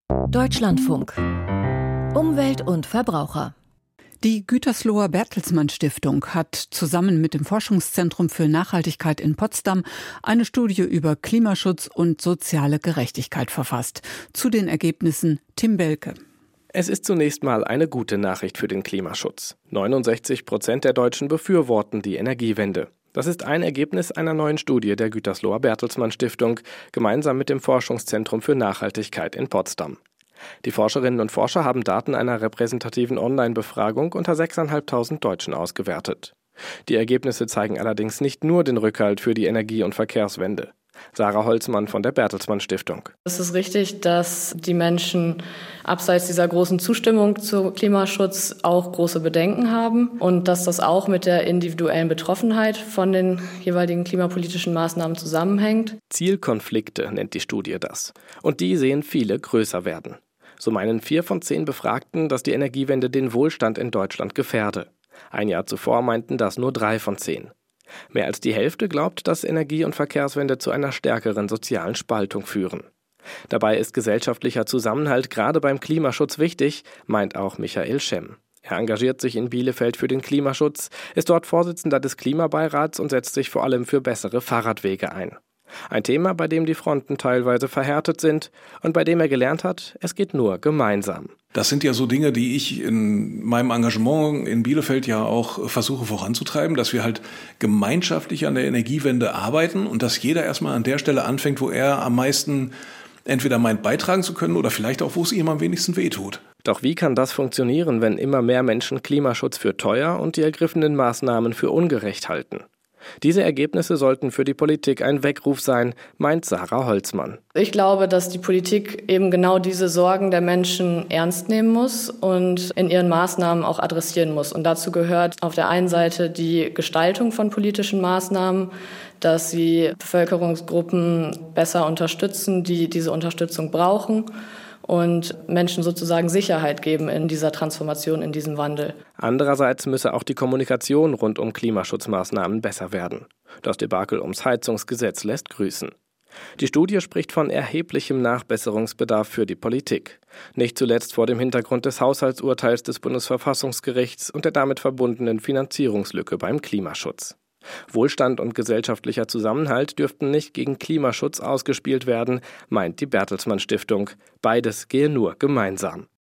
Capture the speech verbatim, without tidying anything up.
Deutschlandfunk. Umwelt und Verbraucher. Die Gütersloher Bertelsmann Stiftung hat zusammen mit dem Forschungszentrum für Nachhaltigkeit in Potsdam eine Studie über Klimaschutz und soziale Gerechtigkeit verfasst. Zu den Ergebnissen Tim Belke. Es ist zunächst mal eine gute Nachricht für den Klimaschutz. neunundsechzig Prozent der Deutschen befürworten die Energiewende. Das ist ein Ergebnis einer neuen Studie der Gütersloher Bertelsmann Stiftung, gemeinsam mit dem Forschungszentrum für Nachhaltigkeit in Potsdam. Die Forscherinnen und Forscher haben Daten einer repräsentativen Online-Befragung unter sechstausendfünfhundert Deutschen ausgewertet. Die Ergebnisse zeigen allerdings nicht nur den Rückhalt für die Energie- und Verkehrswende. Sarah Holzmann von der Bertelsmann Stiftung. Es ist richtig, dass die Menschen abseits dieser großen Zustimmung zu Klimaschutz auch große Bedenken haben und dass das auch mit der individuellen Betroffenheit von den jeweiligen klimapolitischen Maßnahmen zusammenhängt. Zielkonflikte nennt die Studie das. Und die sehen viele größer werden. So meinen vier von zehn Befragten, dass die Energiewende den Wohlstand in Deutschland gefährde. Ein Jahr zuvor meinten das nur drei von zehn. Mehr als die Hälfte glaubt, dass Energie- und Verkehrswende zu einer stärkeren sozialen Spaltung führen. Dabei ist gesellschaftlicher Zusammenhalt gerade beim Klimaschutz wichtig, meint auch Michael Schemm. Er engagiert sich in Bielefeld für den Klimaschutz, ist dort Vorsitzender des Klimabeirats und setzt sich vor allem für bessere Fahrradwege ein. Ein Thema, bei dem die Fronten teilweise verhärtet sind und bei dem er gelernt hat, es geht nur gemeinsam. Das sind ja so Dinge, die ich in meinem Engagement in Bielefeld ja auch versuche voranzutreiben, dass wir halt gemeinschaftlich an der Energiewende arbeiten und dass jeder erstmal an der Stelle anfängt, wo er am meisten entweder meint, beitragen zu können oder vielleicht auch, wo es ihm am wenigsten wehtut. Doch wie kann das funktionieren, wenn immer mehr Menschen Klimaschutz für teuer und die ergriffenen Maßnahmen für ungerecht halten? Diese Ergebnisse sollten für die Politik ein Weckruf sein, meint Sarah Holzmann. Ich glaube, dass die Politik eben genau diese Sorgen der Menschen ernst nehmen muss und in ihren Maßnahmen auch adressieren muss. Und dazu gehört auf der einen Seite die Gestaltung von politischen Maßnahmen, dass sie Bevölkerungsgruppen besser unterstützen, die diese Unterstützung brauchen, und Menschen sozusagen Sicherheit geben in dieser Transformation, in diesem Wandel. Andererseits müsse auch die Kommunikation rund um Klimaschutzmaßnahmen besser werden. Das Debakel ums Heizungsgesetz lässt grüßen. Die Studie spricht von erheblichem Nachbesserungsbedarf für die Politik. Nicht zuletzt vor dem Hintergrund des Haushaltsurteils des Bundesverfassungsgerichts und der damit verbundenen Finanzierungslücke beim Klimaschutz. Wohlstand und gesellschaftlicher Zusammenhalt dürften nicht gegen Klimaschutz ausgespielt werden, meint die Bertelsmann Stiftung. Beides gehe nur gemeinsam.